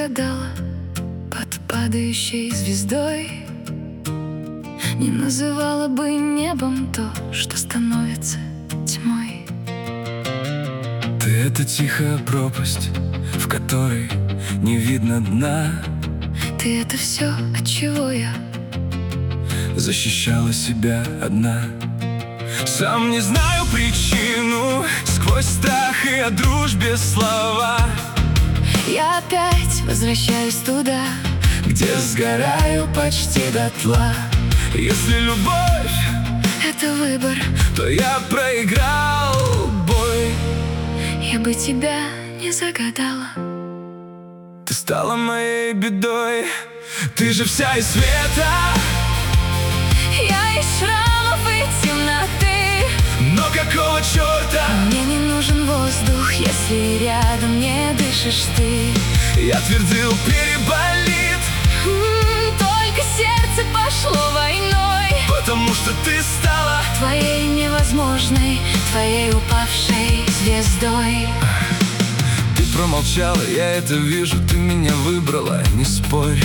загадала под падающей звездой, не называла бы небом то, что становится тьмой. Ты — это тихая пропасть, в которой не видно дна. Ты — это все, от чего я защищала себя одна. Сам не знаю причину, сквозь страх и о дружбе слова. Я опять возвращаюсь туда, где сгораю почти дотла. Если любовь — это выбор, то я проиграл бой. я бы тебя не загадала. Ты стала моей бедой. Ты же вся из света, Я из шрамов и темноты. но какого черта? Мне не нужен воздух, если рядом не дышишь ты. Я твердил, переболит, Только сердце пошло войной, потому что ты стала твоей невозможной, твоей упавшей звездой. Ты промолчала, я это вижу, ты меня выбрала, не спорь.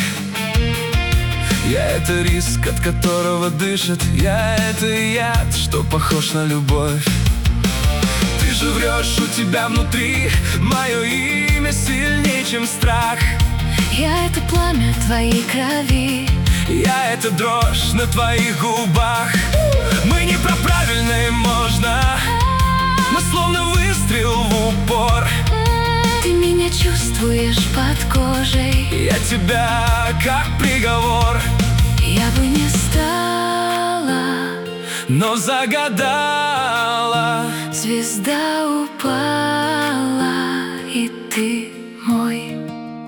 Я — это риск, от которого дышит. Я — это яд, что похож на любовь. Ты же врешь, у тебя внутри мое имя сильнее, чем страх. Я — это пламя твоей крови. Я — это дрожь на твоих губах. Мы не про правильное можно, мы словно выстрел в упор. Ты меня чувствуешь под кожей. Я тебя как приговор, Я бы не стала, но загадала. звезда упала, и ты мой.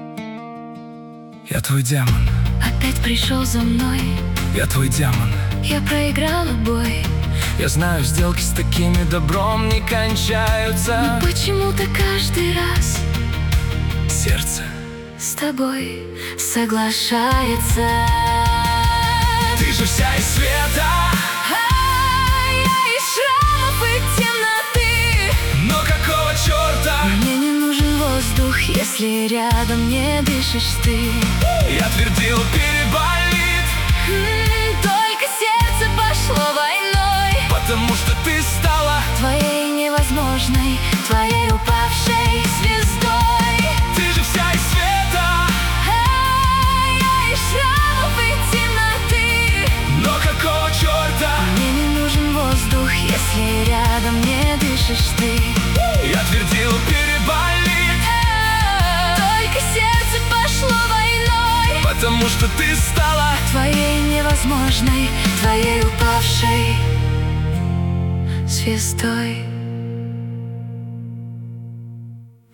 Я твой демон, Опять пришел за мной, я твой демон. я проиграла бой. Я знаю, сделки с такими добром не кончаются. Но почему-то каждый раз Сердце, с тобой соглашается. ты же вся из света, Я из шрамов и темноты. но какого черта? Мне не нужен воздух, если рядом не дышишь ты. Я твердил, переболит, Только сердце пошло войной, потому что ты стала твоей невозможной, твоей упавшей звездой. Ты же вся из света, Я из шрамов и темноты. но какого черта? Мне не нужен воздух, если рядом не дышишь ты. Я твердил, переболит, Только сердце пошло войной, потому что ты стала твоей невозможной, твоей упавшей звездой.